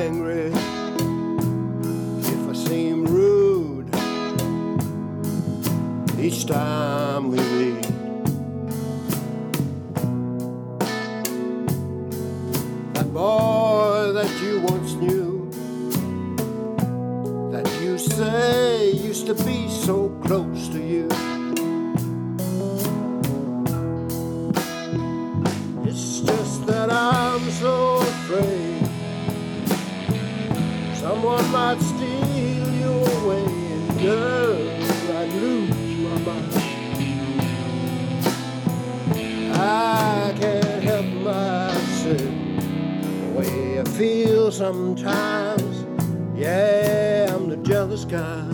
angry if I seem rude each time we meet. That boy that you once knew, that you say used to be so close to you, it's just that I'm so afraid someone might steal you away, and girl, I'd lose my mind. I can't help myself, the way I feel sometimes. Yeah, I'm the jealous guy.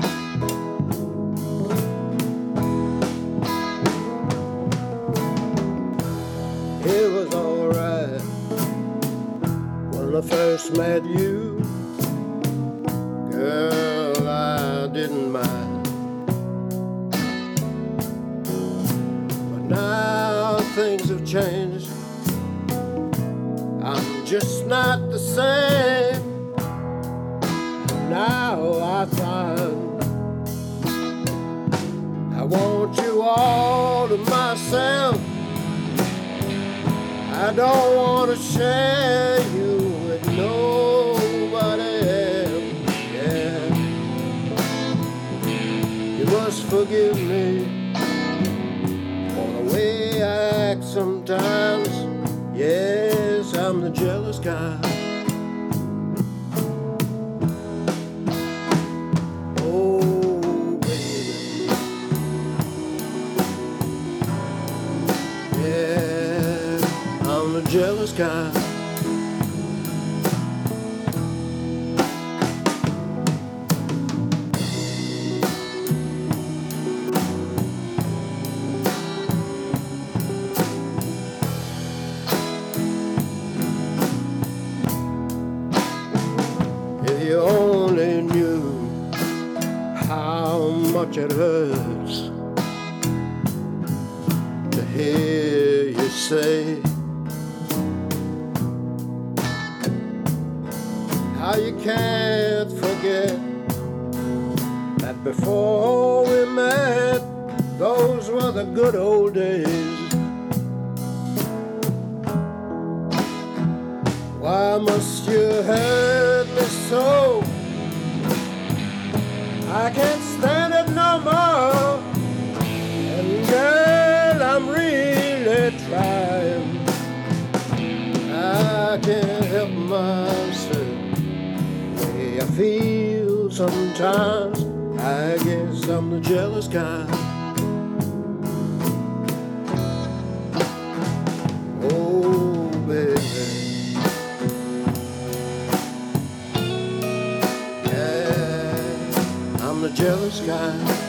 It was alright when I first met you. Girl, I didn't mind, but now things have changed. I'm just not the same. Now I find I want you all to myself. I don't want to share you with nobody else. Yeah, you must forgive me for the way I act sometimes. Yes, I'm the jealous guy. Oh, baby. Yeah, I'm the jealous guy. If you only knew how much it hurts to hear you say how you can't forget that before we met, those were the good old days. Why must you hurt me so? I can't stand it no more. And girl, I'm really trying. I can't help myself, the way I feel sometimes. I guess I'm the jealous guy. Oh, baby. I'm the jealous guy.